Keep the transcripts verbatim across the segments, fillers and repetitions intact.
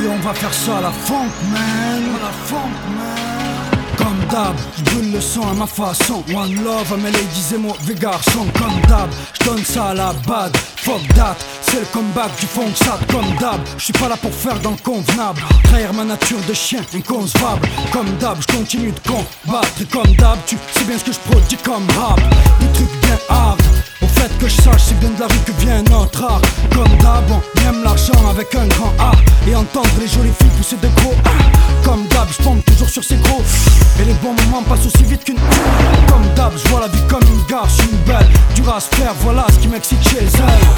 Oui, on va faire ça à la funk, man. À la funk, man. Comme d'hab, j'brûle le son à ma façon. One love à mes ladies et mauvais garçons. Comme d'hab, j'donne ça à la bad. Fuck that, c'est le comeback du funk ça. Comme d'hab, j'suis pas là pour faire dans le convenable. Trahir ma nature de chien inconcevable. Comme d'hab, j'continue de combattre. Et comme d'hab, tu sais bien ce que j'produis comme rap. Des trucs bien hard. Au fait que je sache, c'est bien de la rue que vient notre art. Comme d'hab, on aime l'argent avec un grand A. Et entendre les jolies filles pousser de gros A. Comme d'hab, j'pompe toujours sur ces gros. Et les bons moments passent aussi vite qu'une. Comme d'hab, j'vois la vie comme une gare, j'suis une belle. Dur à se faire, voilà ce qui m'excite chez elle.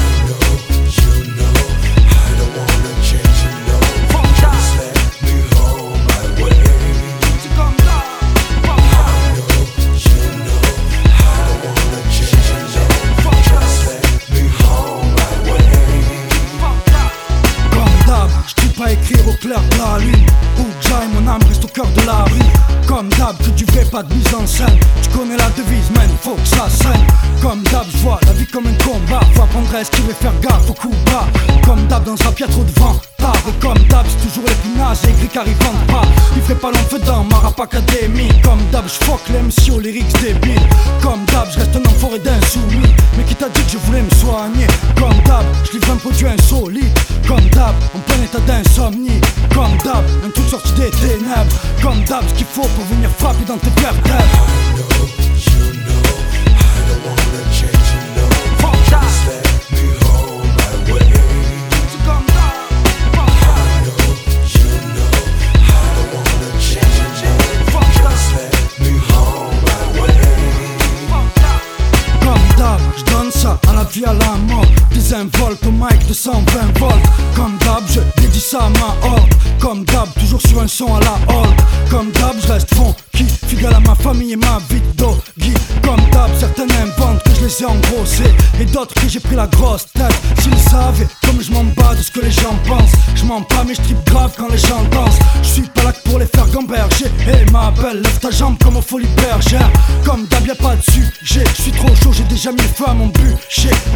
Pas écrire au clair de la lune. Où que j'aille, mon âme reste au cœur de la rue. Comme d'hab, que du vrai, pas de mise en scène. Tu connais la devise, man, faut que ça saigne. Comme d'hab, j'vois la vie comme un combat. Faut apprendre à esquiver, faire gaffe au coup bas. Comme d'hab, dans sa pied trop de vent. Et comme d'hab, c'est toujours les pinages et gris qui arrivent pas. Il ferait pas long feu dans ma rap académie. Comme d'hab, j'fuck les M C aux lyrics débiles. Comme d'hab, j'reste un enfoiré d'insoumis. Mais qui t'a dit que je voulais me soigner? Comme d'hab, j'livre un produit insolite. Comme d'hab, en plein état d'insomnie. Comme d'hab, un truc sorti des ténèbres. Comme d'hab, ce qu'il faut pour venir frapper dans tes vertèbres. À la vie, à la mort, désinvolte au mic de cent vingt volts. Comme d'hab, je dédie ça à ma horde. Comme d'hab, toujours sur un son à la horde. Comme d'hab, je reste funky, fidèle à ma famille et ma vie de doggy. Comme d'hab, certains inventent que je les ai engrossés et d'autres que j'ai pris la grosse tête. S'ils savaient comme je m'en bats de ce que les gens pensent. Je mens pas mais je tripe grave quand les gens dansent. Je suis pas là que pour les faire gamberger. Hey ma belle, lève ta jambe comme au folie bergère. Comme d'hab, y'a pas de sujet. Je suis trop chaud, j'ai déjà mis le feu à mon bûcher.